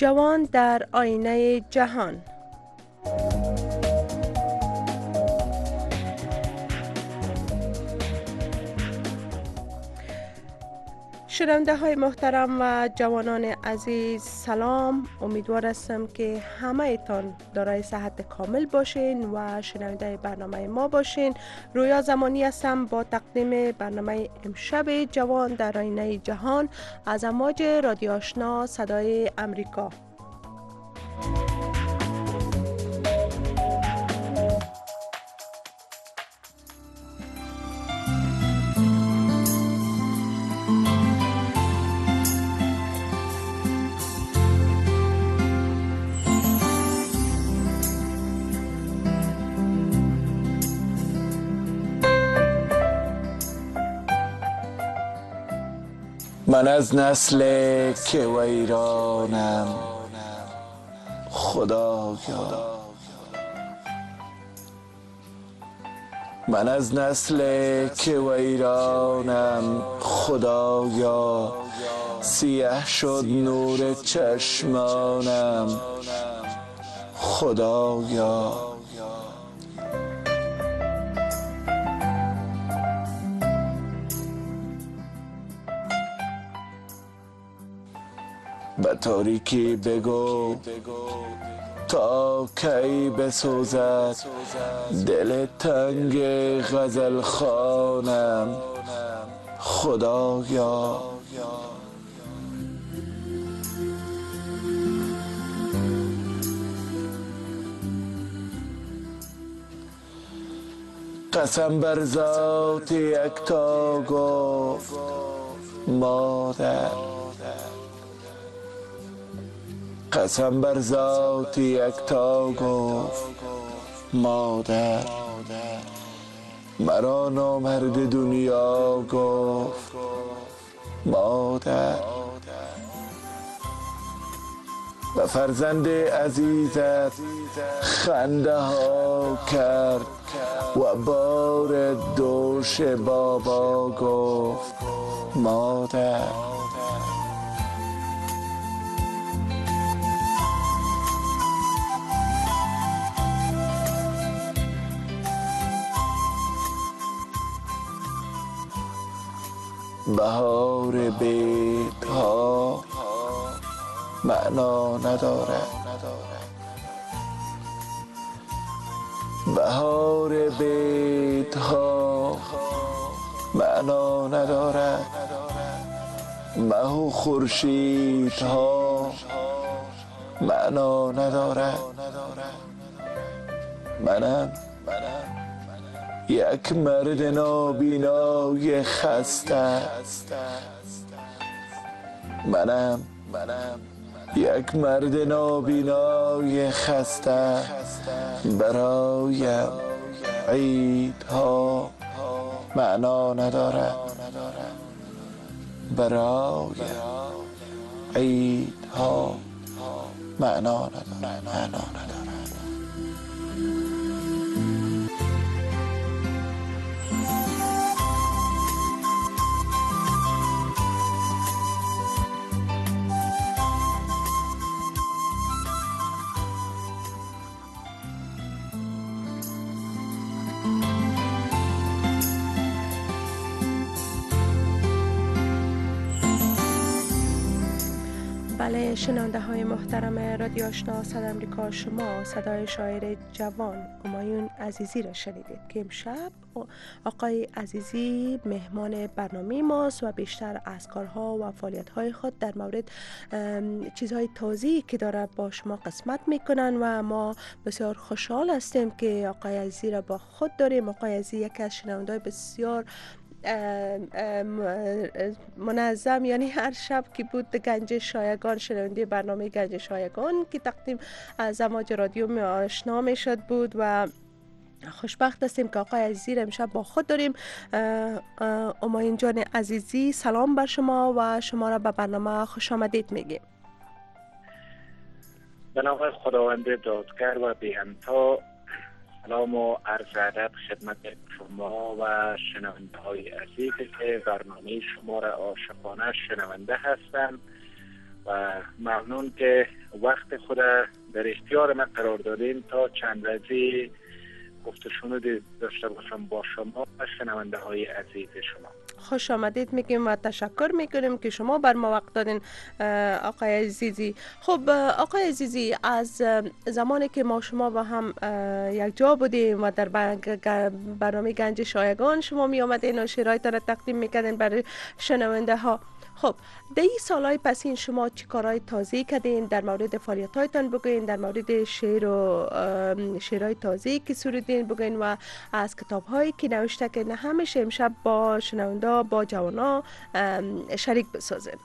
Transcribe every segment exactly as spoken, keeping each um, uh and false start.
جوان در آینه جهان. شنونده های محترم و جوانان عزیز سلام، امیدوار هستم که همه ایتان دارای صحت کامل باشین و شنونده برنامه ما باشین. رویا زمانی هستم با تقدیم برنامه امشب جوان در آینه جهان از امواج رادیو آشنا صدای امریکا. من از نسل که ویرانم خدایا، من از نسل که ویرانم خدایا، سیاه شد نور چشمانم خدایا. به تاریکی بگو تا کی بسوزد دل تنگ غزل خوانم خدایا. قسم بر ذات یکتا گفت مادر، قسم بر ذات یکتا گفت مادر، مرا نامرد دنیا گفت مادر. و فرزند عزیزت خنده ها کرد و بار دوش بابا گفت مادر. بهار بیت ها معنا ندارد، بهار بیت ها معنا ندارد، مه و خورشید ها معنا ندارد. منم یک مرد نابینای خسته، منم یک مرد نابینای خسته، برایم عیدها معنا ندارد، برایم عیدها معنا ندارد، معنا ندارد. بله، شنونده های محترم رادیو آشنا صدای امریکا، شما صدای شاعر جوان همایون عزیزی را شنیدید که امشب آقای عزیزی مهمان برنامه ماست و بیشتر از کارها و فعالیت‌های خود در مورد چیزهای تازه‌ای که داره با شما قسمت میکنن و ما بسیار خوشحال هستیم که آقای عزیزی را با خود داریم. آقای عزیزی یکی از شنونده‌های بسیار منظم، یعنی هر شب که بود گنج شایگان، شنونده برنامه گنج شایگان که تقدیم از امواج رادیو آشنا میشد بود و خوشبخت هستیم که آقای عزیزی را امشب با خود داریم. همایون جان عزیزی، سلام بر شما و شما را به برنامه خوش آمدید میگیم. به نام خداوند دادگر و بی همتا، سلام و عرض ادب خدمت شما و شنونده های عزیزی که برنامه شما را عاشقانه شنونده هستند و ممنون که وقت خود در اختیار من قرار دادین تا چند لحظه گفت و شنود داشته باشم با شما و شنونده های عزیز شما. خوش آمدید میگیم و تشکر میکنیم که شما بر ما وقت دادین آقای عزیزی. خب آقای عزیزی، از زمانی که ما شما با هم یک جا بودیم و در برنامه گنج شایگان شما می آمدین و شعرهایتان را تقدیم میکردین برای شنونده ها، خب در این سالهای پسین شما چی کارهای تازه کردین؟ در مورد فعالیت‌هایتان بگوین، در مورد شعر و شعرهای تازه که سرودین بگوین و از کتاب‌هایی که نوشته که همیشه امشب با شنونده با جوانا شریک بسازین.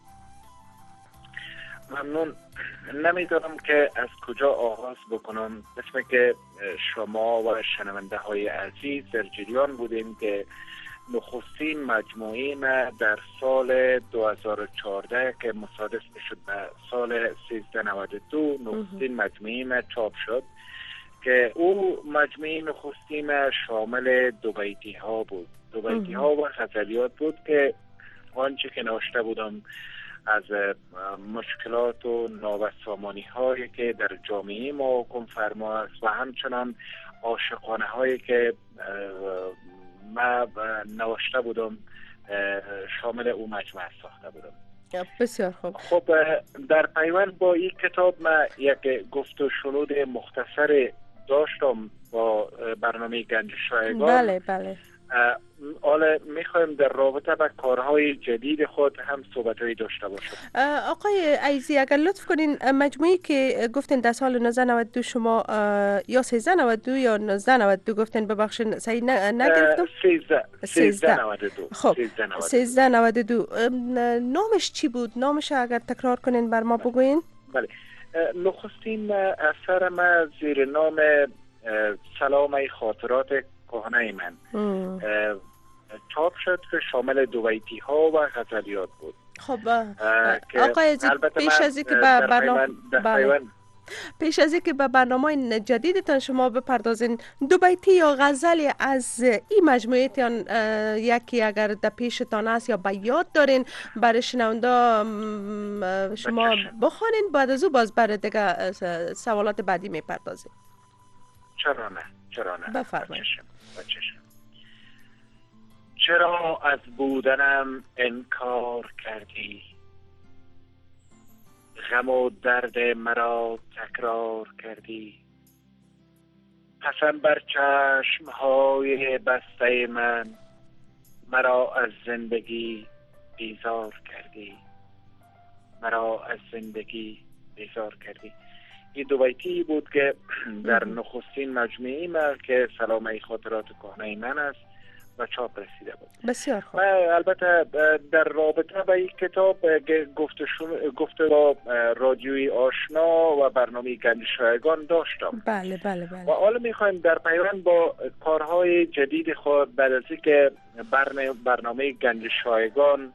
ممنون. نمیدونم که از کجا آغاز بکنم. اسم که شما و شنونده های عزیز در جریان بودیم که نخستین مجموعه ما در سال دو هزار و چهارده که مصادف شد به سال سیزده نود و دو نخستین مجموعه ما چاپ شد که او مجموعه نخستین ما شامل دو بیتی ها بود. دو بیتی ها و غزلیات بود که آنچه که نوشته بودم از مشکلات و نابسامانی هایی که در جامعه ما حکم فرما است و همچنان عاشقانه هایی که ما نوشته بودم شامل او مجموعه ساخته بودم. بسیار خوب. خب در پیوند با این کتاب ما یک گفت و شنود مختصر داشتم با برنامه گنج شایگان. بله بله. حالا میخوایم در رابطه با کارهای جدید خود هم صحبتهایی داشته باشیم. آقای عزیزی اگر لطف کنین، مجموعی که گفتین در سال نوزده نود و دو شما یا سیزده نود و دو یا نوزده نود و دو گفتین، ببخشین صحیح نگرفتم. سیزده نود و دو. خب سیزده نود و دو. نامش چی بود؟ نامش اگر تکرار کنین بر ما بگوین. بله. نخستین اثر ما زیر نام سلام خاطرات کهنه من چاپ شد که شامل دو بیتی ها و غزلیات بود. خب آقای عزیز، پیش از اینکه به برنامه بله. پیش از اینکه به برنامه جدیدتان شما بپردازین، دو بیتی یا غزلی از این مجموعه تان یکی اگر در پیشتان است یا به یاد دارین برای شنونده شما بخوانین، بعد از او باز برای دیگه سوالات بعدی میپردازین. چرا نه؟ چرا نه؟ بفرمایید. چرا از بودنم انکار کردی؟ غم و درد مرا تکرار کردی. قسم بر چشمهای بسته من مرا از زندگی بیزار کردی. مرا از زندگی بیزار کردی. این دو بیتی بود که در نخستین مجموعه ما که سلام خاطرات کهنه من است و چاپ رسیده بود. بسیار خوب. البته در رابطه با این کتاب گفت با رادیوی آشنا و برنامه گنج شایگان داشتم. بله بله بله. و حالا میخوایم در پیوند با کارهای جدید خود بعد از اینکه برنامه گنج شایگان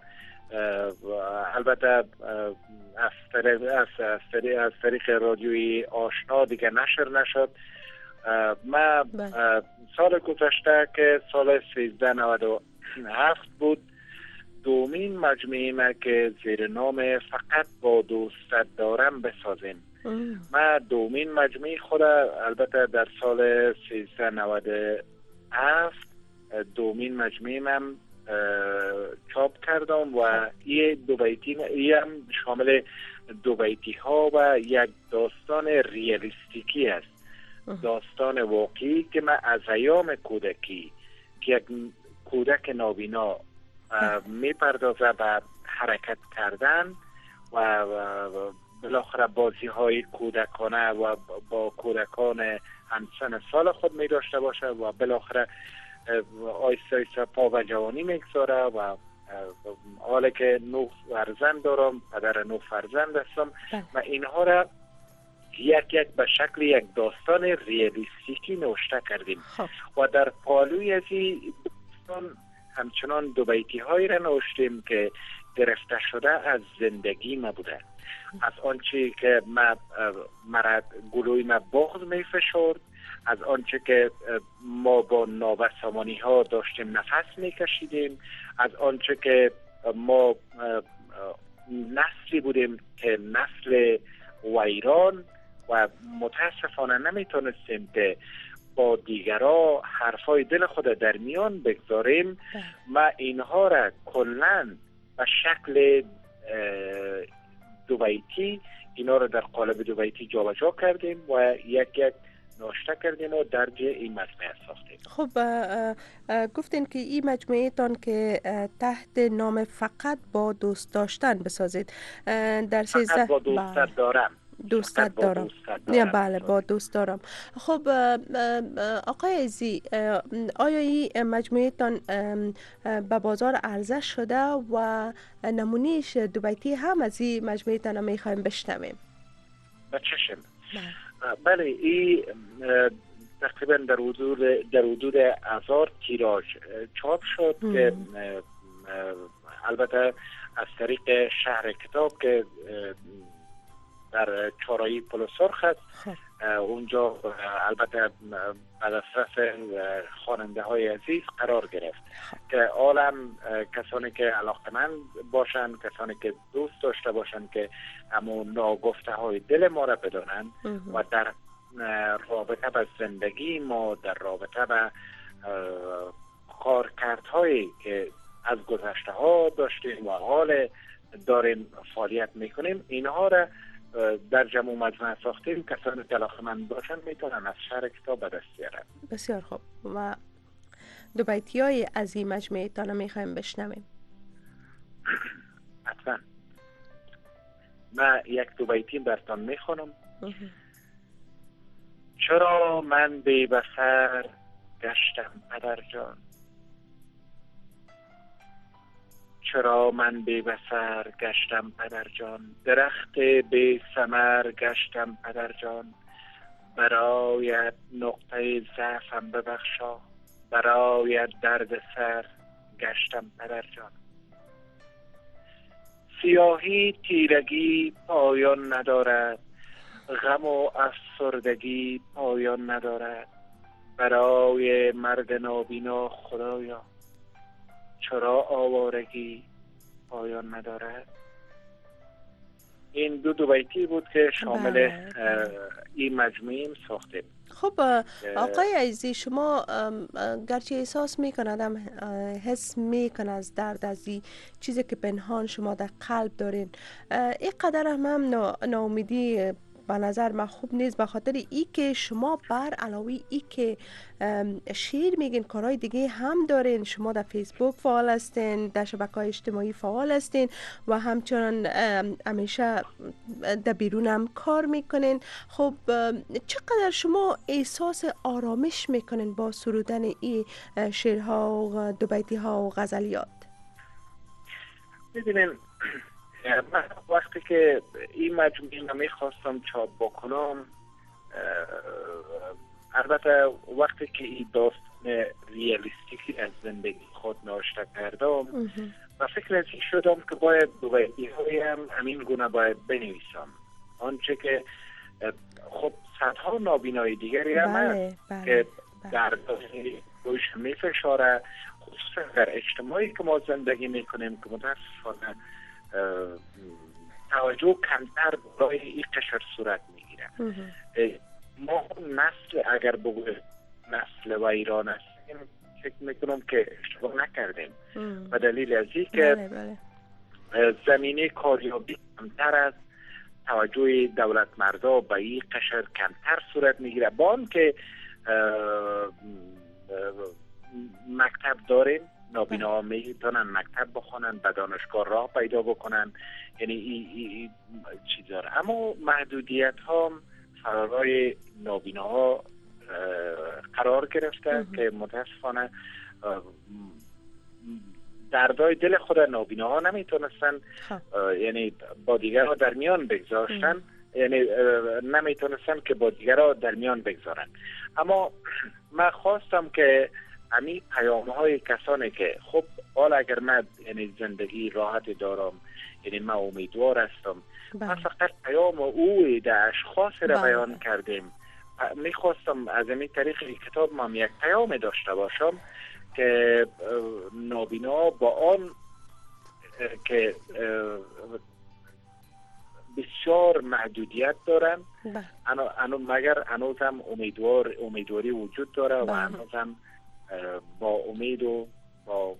البته از طریق از طریق از طریق رادیوی آشنا دیگه نشر نشد، ما سال گذشته که سال سیزده نود و هفت بود دومین مجموعه ما که زیر نام فقط با دوستت دارم بسازیم. ما دومین مجموعه خود البته در سال سیزده نود و هفت دومین مجموعه من چاپ کردم و این دو بیتی هم شامل دو بیتی ها و یک داستان ریالیستیکی است. داستان واقعی که من از ایام کودکی که یک کودک نابینا میپردازه به حرکت کردن و بالاخره بازی های کودکانه و با کودکان همسن سال خود می داشته باشه و بالاخره آیسته آیسته پا و جوانی میگذاره و حالا که نه فرزند دارم، پدر نه فرزند هستم و اینها را یک یک به شکل یک داستان ریالیستیکی نوشته کردیم و در پالوی از این داستان همچنان دو بیتی هایی را نوشتیم که گرفته شده از زندگی ما بوده، از آنچه که ما مرد گلوی ما بغض می فشرد، از آنچه که ما با نابسامانی ها داشتیم نفس می کشیدیم، از آنچه که ما نسلی بودیم که نسل ویران و متاسفانه نمیتونستیم که با دیگرها حرفای دل خود در میان بگذاریم. ما اینها را کلن به شکل دو بیتی اینا را در قالب دو بیتی جابجا کردیم و یک یک نوشته کردیم و درج این مجموعه ساختیم. خب گفتین که این مجموعه تان که تحت نام فقط با دوست داشتن بسازید. در سیزده فقط با دوست دارم دوستت دارم. نه بله با دوست دارم. خب آقای عزیزی، آیا این مجموعه تان به بازار عرضه شده و نمونهش دو بیتی هم از این مجموعه تان میخوایم بشنویم؟ با چشم. بله این تقریبا در حدود در حدود هزار تیراژ چاپ شد ام. که البته از طریق شهر کتاب که در چهارراه پل سرخ است. اونجا البته به دسترس خواننده های عزیز قرار گرفت که عالم کسانی که علاقمند باشند، کسانی که دوست داشته باشند که همون ناگفته های دل ما را بدانند و در رابطه با زندگی ما، در رابطه با کارکردهایی که از گذشته ها داشتیم و حال داریم فعالیت میکنیم، اینها را در جمع مجموعه ساختیم. کسانی که علاقه‌مند باشن میتونن از شهر کتاب به دست بیارن. بسیار خوب. و دو بیتی های از این مجموعه تان میخوایم بشنویم. حتما. من یک دو بیتی براتون میخونم. چرا من بی بصر گشتم پدر جان، چرا من بی بصر گشتم پدر جان، درخت بی ثمر گشتم پدر جان، برایت نقطه ضعفم ببخشا، برایت درد سر گشتم پدر جان. سیاهی تیرگی پایان ندارد، غم و افسردگی پایان ندارد، برای مرد نابینا خدایا چرا آوارگی پایان ندارد. این دو دو بیتی بود که شامل این مجموعه ساختیم. خب آقای عزیزی، شما گرچه احساس میکنادم حس میکن از درد از این چیزی که پنهان شما در قلب دارین، این قدر هم هم ناامیدی به نظر من خوب نیست، به خاطر ای که شما بر علاوه ای که شعر میگین کارهای دیگه هم دارین. شما در فیسبوک فعال هستین، در شبکه‌های اجتماعی فعال هستین و همچنان همیشه در بیرون هم کار میکنین. خب چقدر شما احساس آرامش میکنین با سرودن این شعرها و دو بیتی ها و غزلیات؟ ببینین من وقتی که این مجموعه رو میخواستم چاپ بکنم، البته وقتی که این داستان ریالیستیکی از زندگی خود نوشته کردم و فکر از این شدم که باید دو بیتی هایم همین گونه باید بنویسم. آنچه که خب صدها نابینای دیگری هم بله، بله، که بله. در روش میفشاره، خصوصا در اجتماعی که ما زندگی میکنیم که متاسفانه توجه کمتر برای این قشر صورت میگیره. ما نسل اگر بگویم نسل ویران هستیم، فکر میکنم که اشتباه نکردیم و دلیل از این که بله بله. زمینه کاریابی کمتر است، توجه دولت مردا به این قشر کمتر صورت میگیره. با آن که مکتب داریم، نابینا ها میتونن مکتب بخونن، به دانشگاه راه پیدا بکنن، یعنی این ای ای چیزا. اما محدودیت ها فرارای نابینا ها قرار گرفته که متاسفانه دردای دل خود نابینا ها نمیتونستن یعنی با دیگرها در میان بگذاشتن، یعنی نمیتونستن که با دیگرها در میان بگذارن. اما من خواستم که همین پیام های کسانی که خب حالا اگر من یعنی زندگی راحت دارم، یعنی من امیدوار هستم، من فقط پیام او ایده اشخاص را بیان کردیم. میخواستم از این طریق کتاب من یک پیام داشته باشم که نابینا با آن که بسیار محدودیت دارن. بله. انو انو مگر هنوز هم امیدوار امیدواری وجود داره و بله. هنوز هم با امید و با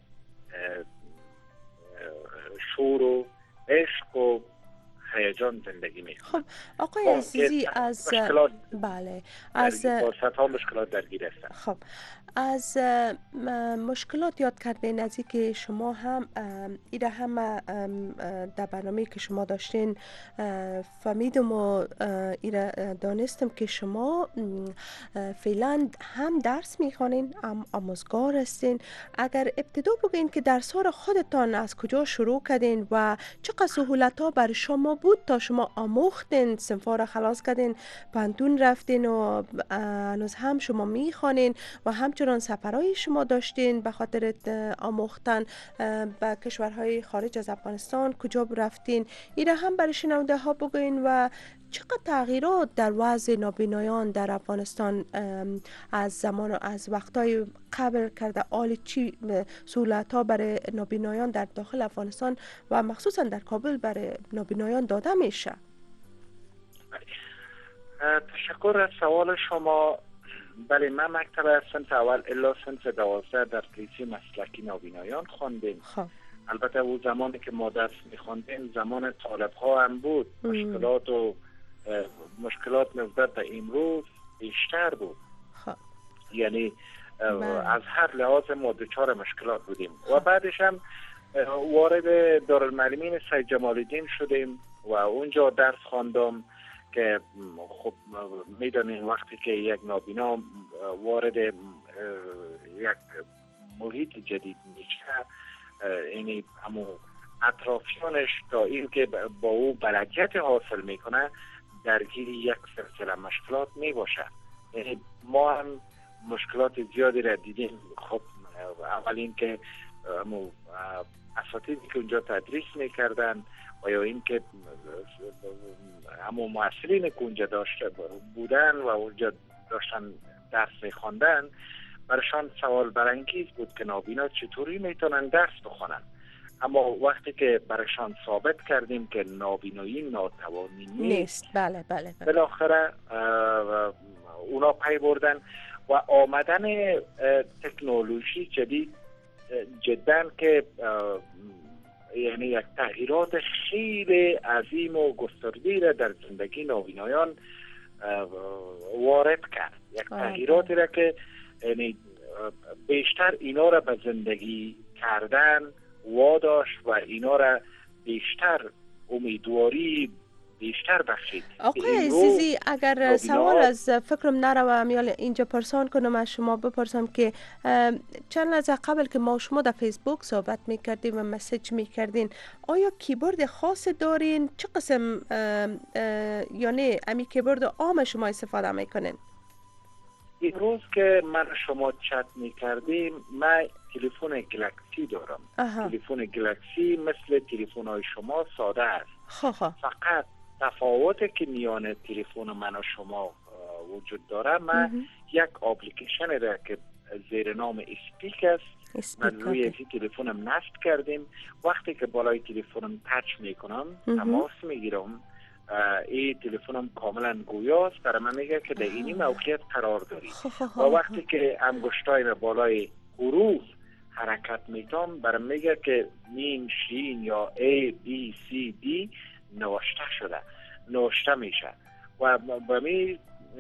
شور و عشق و هیجان زندگی می. خب آقای عزیزی از مشکلات بله از با صدها مشکلات درگیر هستن. خب از مشکلات یاد کردین از که شما هم ایره هم در برنامه که شما داشتین فهمیدم و ایره دانستم که شما فعلا هم درس میخوانین هم آموزگار هستین. اگر ابتدا بگین که درس ها خودتان از کجا شروع کردین و چقدر سهولت ها برای شما بود تا شما آموختین، صنفا را خلاص کردین، پانتون رفتین و هنوز هم شما میخوانین و همچنان سفرهای شما داشتین به خاطر آموختن به کشورهای خارج از افغانستان کجا رفتین، ایره هم برای شنونده ها بگوین و چقدر تغییرات در وضع نابینایان در افغانستان از زمان از وقتای قبل کرده، آل چی سهولت ها برای نابینایان در داخل افغانستان و مخصوصا در کابل برای نابینایان داده میشه؟ تشکر از سوال شما. بله، من مکتب صنف اول الا صنف دوازده در کلیسه مسلکی نابینایان خواندیم. خب البته او زمانی که ما درس میخواندیم زمان طالب ها هم بود. ام. مشکلات و مشکلات نسبت به امروز بیشتر بود. خب یعنی از هر لحاظ ما دچار مشکلات بودیم. و بعدش هم وارد دارالمعلمین سید جمال الدین شدیم و اونجا درس خواندم که خب میدونین وقتی که یک نابینا وارد یک محیط جدید میشه، یعنی همون اطرافیانش تا این که با او بلدیت حاصل میکنه درگیر یک سلسله مشکلات میباشه. یعنی ما هم مشکلات زیادی را دیدیم. خب اول این که اساتیدی که اونجا تدریس میکردن و یا این که همون معلمین که اونجا داشته بودن و اونجا داشتن درس میخواندن، برشان سوال برانگیز بود که نابینا چطوری میتونن درس بخونن. اما وقتی که برشان ثابت کردیم که نابینایی ناتوانی نیست، بله بله بله بالاخره اونا پی بردن و آمدن تکنولوژی جدید جدا که یعنی یک تغییرات خیلی عظیم و گسترده را در زندگی نابینایان وارد کرد. یک تغییراتی را که یعنی بیشتر اینا را به زندگی کردن واداشت و اینا را بیشتر امیدواری بیشتر بخشید. آقای عزیزی اگر سوال از فکرم نروم یا اینجا پرسان کنم از شما بپرسم که چند لحظه قبل که ما شما در فیسبوک صحبت میکردیم و مسیج میکردین، آیا کیبورد خاص دارین؟ چه قسم یعنی امی کیبورد عام شما استفاده میکنین؟ این روز که من شما چت میکردیم من تلفن گلکسی دارم. تلفن گلکسی مثل تلفن های شما ساده است. خواه. فقط تفاوتی که میان تلفن من و شما وجود داره، من یک اپلیکیشن را که زیر نام اسپیک است من روی این تلفنم نصب کردیم. وقتی که بالای تلفنم تچ میکنم تماس میگیرم، این تلفنم کاملا گویاست، برای من میگه که در اینی موقعیت قرار داری. و وقتی که انگشتای را بالای حروف حرکت میتم برای میگه که میم شین یا A B C D نوشته شده، نوشته میشه و با می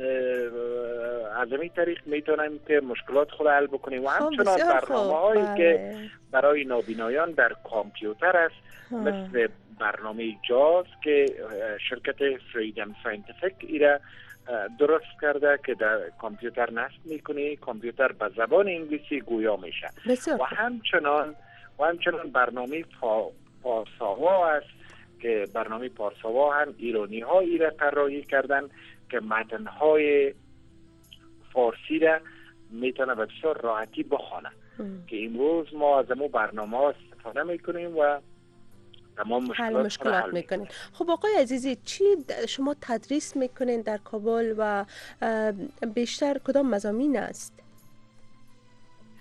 از این طریق میتونیم که مشکلات خود حل بکنیم. و همچنان برنامه هایی که برای نابینایان در کامپیوتر است مثل برنامه جاز که شرکت فریدم ساینتیفیک ایره درست کرده که در کامپیوتر نصب میکنی، کامپیوتر به زبان انگلیسی گویا میشه. و همچنان و همچنان برنامه پا، پارساوا است که برنامه پارساوا هم ایرانی ها ایره طراحی کردن که متن های فارسی را میتونه به بسیار راحتی بخونه که امروز ما از امو برنامه ها استفاده میکنیم و تمام مشکلات, مشکلات میکنین. خب آقای عزیزی، چی شما تدریس میکنین در کابل و بیشتر کدام مضامین است؟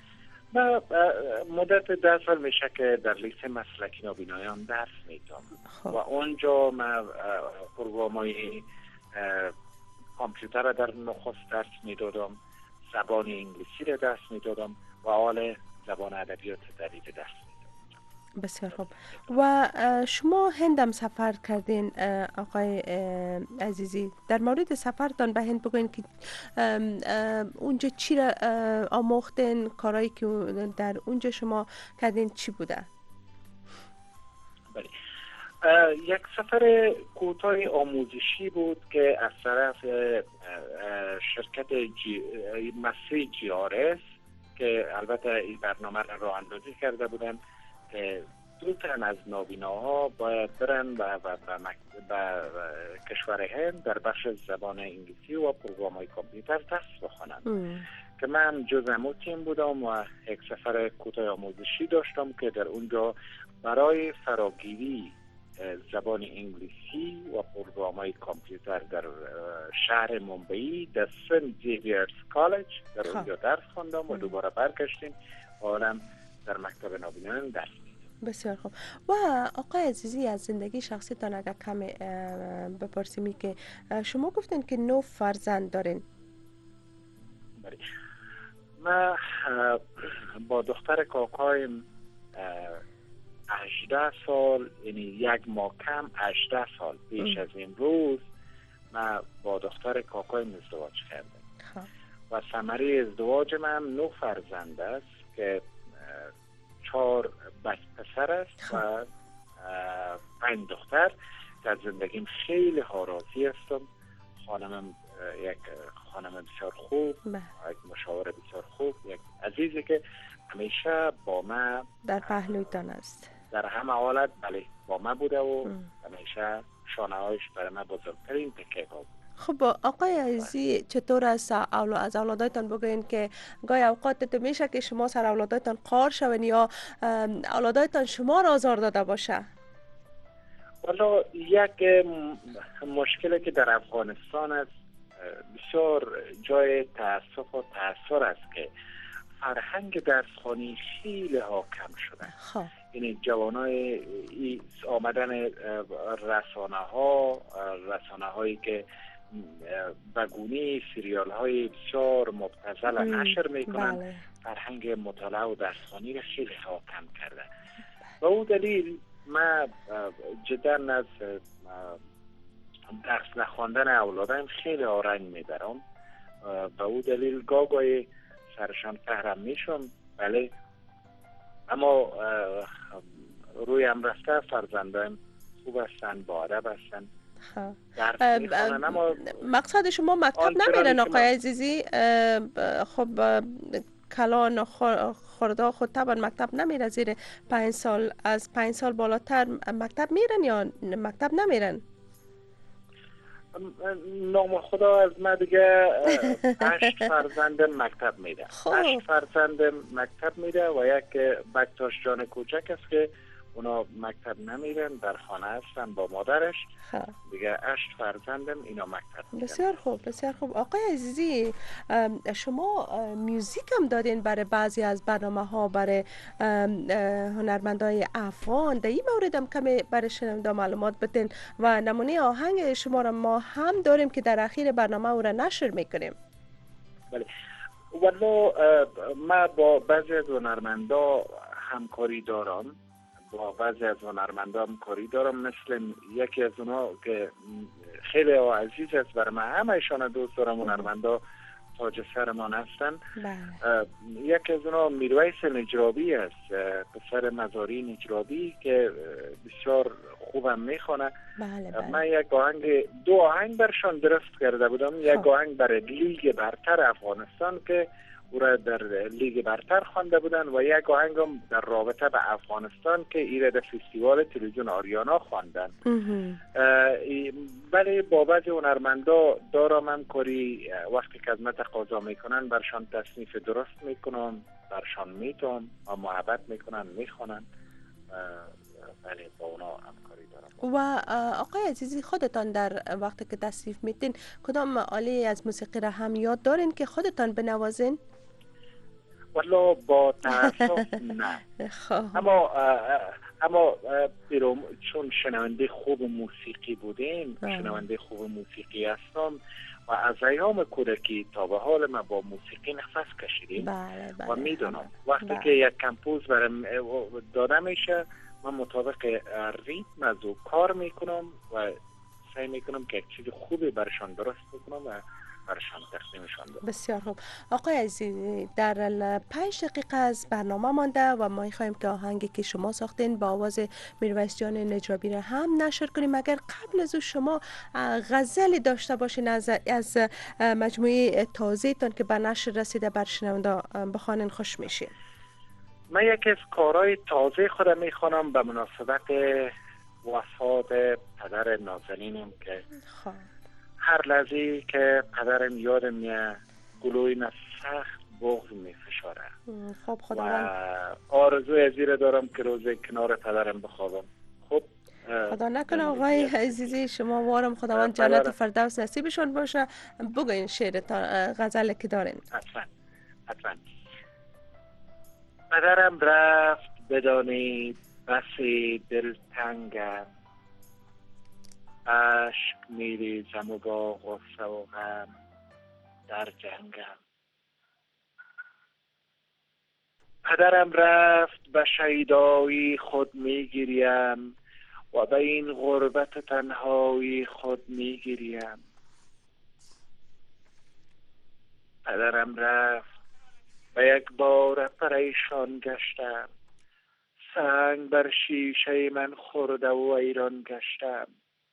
من مدت ده سال میشه که در لیسه مسلکی نابینایان درس میدم و اونجا من پروگرام‌های کامپیوتر را در نخست درس میدادم، زبان انگلیسی را درس میدادم و حال زبان ادبیات جدید درس میدادم. بسیار خوب. و شما هندم سفر کردین آقای عزیزی، در مورد سفرتان به هند بگوین که اونجا چی را آموختین، کارهایی که در اونجا شما کردین چی بوده؟ بله، یک سفر کوتاه آموزشی بود که از طرف شرکت جی مسی جی آر اس که البته این برنامه را راه اندازی کرده بودن که دو تن از نابیناها باید برن و به کشور هند در بخش زبان انگلیسی و پروگرام‌های کامپیوتر درس بخوانند که من جزء همون تیم بودم و یک سفر کوتاه آموزشی داشتم که در اونجا برای فراگیری زبان انگلیسی و پروگرام‌های کامپیوتر در شهر ممبئی در سنت زیویرز کالج در اونجا درس خواندم و دوباره برگشتیم و حالا در مکتب نابینایان درس میدم. بسیار خوب. و آقای عزیزی، از زندگی شخصیتان اگر کم بپرسیمی که شما گفتین که نه فرزند دارین. بله، من با دختر کاکایم هجده سال، یعنی یک ماه کم هجده سال پیش از این روز من با دختر کاکایم ازدواج کردم و ثمره ازدواج من نه فرزند است که چهار بچه پسر است و پنج دختر. در زندگیم خیلی ها راضی هستم. خانمم یک خانم بسیار خوب، یک مشاور بسیار خوب، یک عزیزی که همیشه با ما در پهلویتان است، در همه حالت بله با ما بوده و همیشه شانه هایش برای ما بزرگترین تکیه ها بود. خب آقای عزیزی، چطور است اولاد از اولادایتان بگوین که گاهی اوقات تو میشه که شما سر اولادایتان قار شون یا اولادایتان شما را آزار داده باشه؟ والا یک مشکلی که در افغانستان است، بسیار جای تاسف و تاثر است که فرهنگ درسخوانی خیلی ها کم شده. خب یعنی جوانای آمدن رسانه ها رسانه هایی که بگونی سریال های بسیار مبتذل نشر میکنن، بله. فرهنگ فرهنگ مطالعه و درسخوانی را خیلی ها کم کرده. به او دلیل من جدا از درس نخواندن اولادم خیلی ها رنج میبرم. به او دلیل گاگای سرشان فهرم میشم، بله، اما روی هم رفته فرزندایم خوب هستن، با ادب هستن، درس میخونن. اما مقصد شما مکتب نمیرن آقای عزیزی؟ خب کلان خورده خود طبعا مکتب نمیره، زیر پنج سال از پنج سال بالاتر مکتب میرن یا مکتب نمیرن؟ نام خدا از من دیگه هشت فرزندم مکتب میره. هشت فرزندم مکتب میره و یک بکتاش جان کوچک است که اونا مکتب نمیرن، در خانه هستن با مادرش. دیگه هشت فرزندم اینا مکتب میرن. بسیار خوب، بسیار خوب. آقای عزیزی، شما میوزیک هم دادین برای بعضی از برنامه ها، برای هنرمندای افغان. در این مورد هم کمی برای شنونده معلومات بدین و نمونه آهنگ شما را ما هم داریم که در اخیر برنامه او را نشر میکنیم. بله، والله من با بعضی از هنرمندا همکاری دارم با بعضی از هنرمندا همکاری دارم مثل یکی از اونها که خیلی عزیز است برای من، همه ایشان دوست دارم، هنرمندا تاج سرمان هستن. یکی از اونها میرویس نجرابی است، پسر مزاری نجرابی که بسیار خوبم میخونه. بله بله. من یک آهنگ دو آهنگ برشان درست کرده بودم. یک آهنگ برای لیگ برتر افغانستان که او را در لیگ برتر خوانده بودن و یک آهنگ هم در رابطه به افغانستان که ایره در فستیوال تلویزیون آریانا خواندن. ولی با بعضی هنرمندا دارم همکاری، وقتی که از من تقاضا میکنن برشان تصنیف درست میکنم، برشان میتونم و محبت میکنن، میخونن. ولی با اونا همکاری دارم. و آقای عزیزی، خودتان در وقتی که تصنیف میتین کدام آله از موسیقی را هم یاد دارین که خودتان بنوازین؟ والله با تاسف نه. اما اما بیرون چون شنونده خوب موسیقی بودیم، شنونده خوب موسیقی هستم و از ایام کودکی تا به حال ما با موسیقی نفس کشیدیم. بله بله. و میدونم وقتی بله. که یک کمپوز برام داده میشه من مطابق ریتم از او کار میکنم و سعی میکنم که یک چیز خوبی برشان درست بکنم و برشان تقدیمشان بدم. بسیار خوب. آقای عزیزی، در پنج دقیقه از برنامه مانده و ما میخوایم که آهنگی که شما ساختین با آواز میرویس جان نجابی را هم نشر کنیم. اگر قبل از او شما غزلی داشته باشین از از مجموعه تازه تان که به نشر رسیده بر شنونده بخوانین خوش میشین. من یکی از کارهای تازه خودم میخوانم به مناسبت وفات پدر نازنینم که خواه. هر لحظه که پدرم یادم میاد گلوی من سخت بغض میفشاره. خب خداوند و آرزوی ازیره دارم که روزی کنار پدرم بخوابم. خب خدا نکنه آقای عزیزی شما وارم خداوند جنت فردوس نصیبشون باشه. بگوین شعر تا غزل که دارین. حتما حتما. پدرم رفت بدانید بسی دلتنگم، عشق میریزم و با غصه و غم در جنگم. پدرم رفت به شیدایی خود میگیریم و به این غربت تنهایی خود میگیریم. پدرم رفت و یک بار پریشان گشتم، سنگ بر شیشه من خورده و ویران گشتم.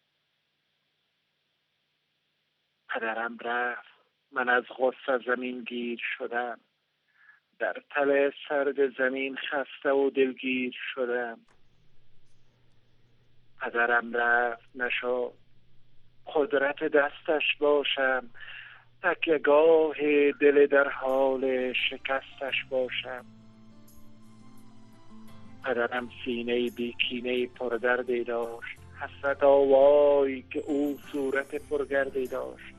پدرم رفت من از غصه زمین گیر شدم، در تل سرد زمین خسته و دلگیر شدم. پدرم رفت نشد قدرت دستش باشم، تکیه‌گاه دل در حال شکستش باشم. پدرم سینه بیکینه پردردی داشت، حسرت آوای که او صورت پرگردی داشت.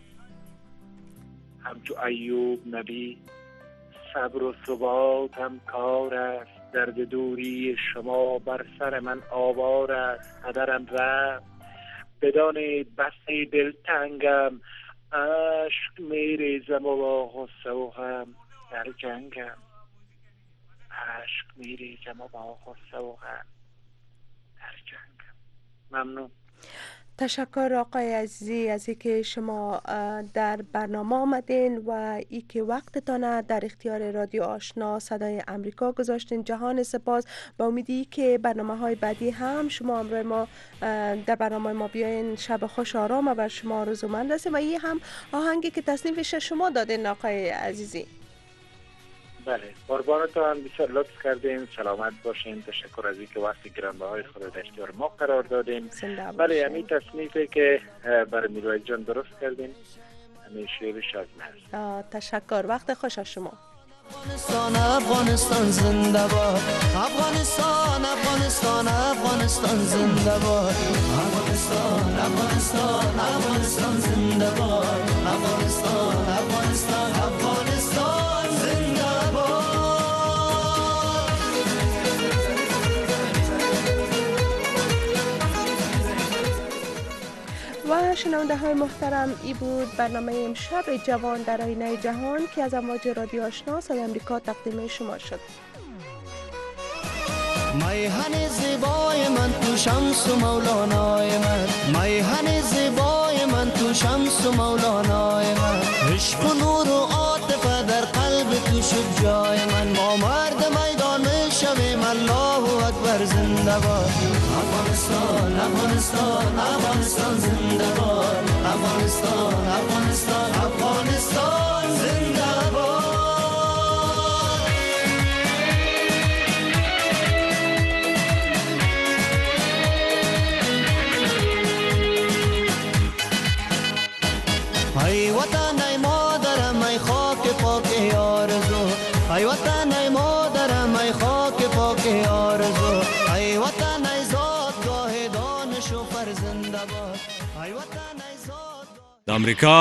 همچو ایوب نبی صبر و ثبات هم کار است، درد دوری شما بر سر من آوار است. پدرم رفت بدانید بسی دلتنگم، عشق میریزم و با غصه و غم در جنگم. عشق میریزم و با غصه و غم در جنگم. ممنون. تشکر آقای عزیزی از اینکه شما در برنامه آمدین و اینکه وقتتان در اختیار رادیو آشنا صدای امریکا گذاشتین. جهان سپاس. با امیدی که برنامه های بعدی هم شما همراه ما در برنامه ما بیاین. شب خوش آرام و بر شما آرزومند است. و این هم آهنگی که تصنیفش شما دادین آقای عزیزی. بله، قربانتان، بسیار لطف کردین. سلامت باشین. تشکر از اینکه وقت گرانبهای خود در اختیار ما قرار دادین. بله، همین تصنیفی که برای میرویس جان درست کردین همین شعرش از من. تشکر. وقت خوش از شما. افغانستان افغانستان زنده باد، افغانستان افغانستان افغانستان زنده باد، افغانستان افغانستان افغانستان زنده باد، افغانستان افغانستان افغانستان زنده باد. و شنونده های محترم، ای بود برنامه امشب جوان در آینه جهان که از امواج رادیو آشنا صدای امریکا تقدیم شما شد. میهن زیبای من تو شمس و مولانای من، میهن زیبای من تو شمس و مولانای من، عشق و نور و عاطفه در قلب تو شد جای من. ما مرد میدان میشویم، الله اکبر زنده باد. افغانستان افغانستان افغانستان زنده باد، افغانستان افغانستان افغانستان زنده باد. ای وطن ای مادرم ای خاک پاک آرزو، ای وطن ای مادرم ای خاک پاک آرزو، ای وطن ای زادگاه دانش و فرزند باد، ای وطن ای زادگاه. امریکا